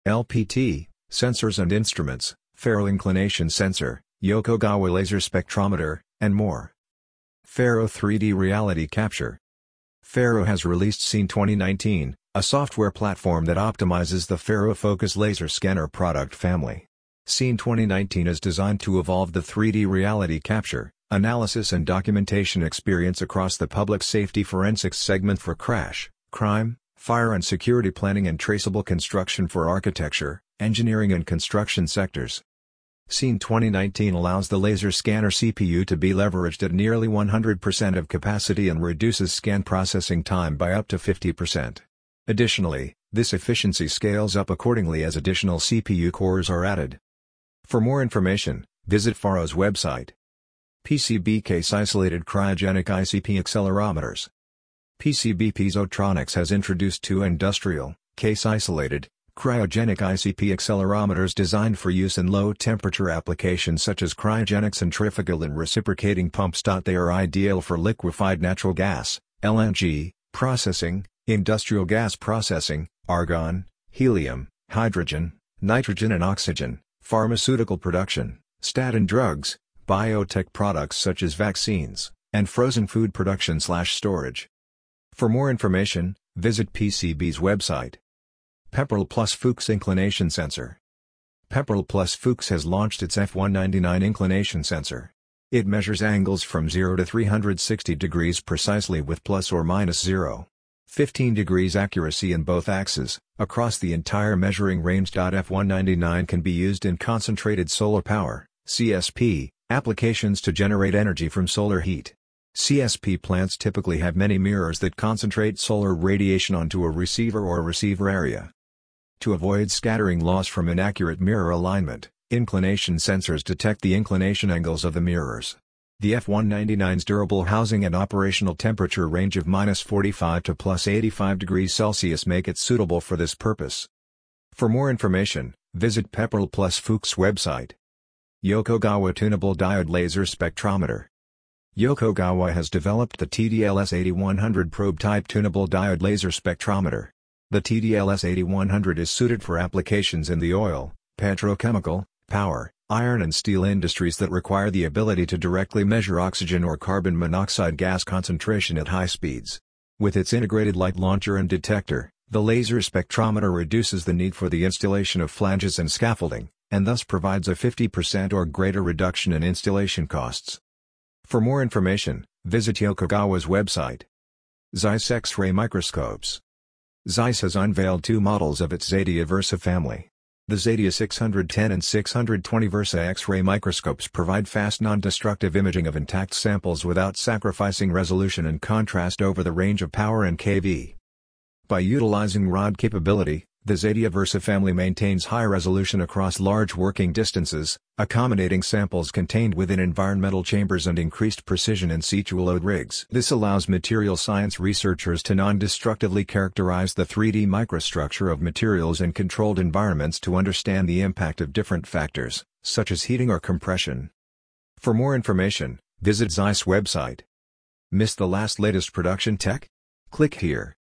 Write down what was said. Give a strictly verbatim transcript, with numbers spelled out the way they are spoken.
L P T, Sensors and Instruments, Faro Inclination Sensor, Yokogawa Laser Spectrometer, and more. Faro three D Reality Capture. Faro has released Scene twenty nineteen, a software platform that optimizes the Faro Focus laser scanner product family. Scene twenty nineteen is designed to evolve the three D reality capture, analysis and documentation experience across the public safety forensics segment for crash, crime, fire and security planning and traceable construction for architecture, engineering and construction sectors. Scene twenty nineteen allows the laser scanner C P U to be leveraged at nearly one hundred percent of capacity and reduces scan processing time by up to fifty percent. Additionally, this efficiency scales up accordingly as additional C P U cores are added. For more information, visit Faro's website. P C B Case-Isolated Cryogenic I C P Accelerometers. P C B Piezotronics has introduced two industrial, case-isolated, cryogenic I C P accelerometers designed for use in low-temperature applications such as cryogenic centrifugal and reciprocating pumps. They are ideal for liquefied natural gas, L N G, processing, industrial gas processing, argon, helium, hydrogen, nitrogen and oxygen, pharmaceutical production, statin drugs, biotech products such as vaccines, and frozen food production/storage. For more information, visit P C B's website. Pepperl Plus Fuchs Inclination Sensor. Pepperl Plus Fuchs has launched its F one ninety-nine inclination sensor. It measures angles from zero to three hundred sixty degrees precisely with plus or minus zero point one five degrees accuracy in both axes, across the entire measuring range. F one ninety-nine can be used in concentrated solar power, C S P, applications to generate energy from solar heat. C S P plants typically have many mirrors that concentrate solar radiation onto a receiver or receiver area. To avoid scattering loss from inaccurate mirror alignment, inclination sensors detect the inclination angles of the mirrors. The F one ninety-nine's durable housing and operational temperature range of minus forty-five to plus eighty-five degrees Celsius make it suitable for this purpose. For more information, visit Pepperl Plus Fuchs website. Yokogawa Tunable Diode Laser Spectrometer. Yokogawa has developed the T D L S eighty-one hundred probe-type tunable diode laser spectrometer. The T D L S eighty-one hundred is suited for applications in the oil, petrochemical, power, iron and steel industries that require the ability to directly measure oxygen or carbon monoxide gas concentration at high speeds. With its integrated light launcher and detector, the laser spectrometer reduces the need for the installation of flanges and scaffolding, and thus provides a fifty percent or greater reduction in installation costs. For more information, visit Yokogawa's website. Zeiss X-ray Microscopes. Zeiss has unveiled two models of its Zadia Versa family. The Zadia six ten and six twenty Versa X-ray microscopes provide fast non-destructive imaging of intact samples without sacrificing resolution and contrast over the range of power and K V. By utilizing rod capability, the Zadia Versa family maintains high resolution across large working distances, accommodating samples contained within environmental chambers and increased precision in situ load rigs. This allows material science researchers to non-destructively characterize the three D microstructure of materials in controlled environments to understand the impact of different factors, such as heating or compression. For more information, visit Zeiss website. Miss the last latest production tech? Click here.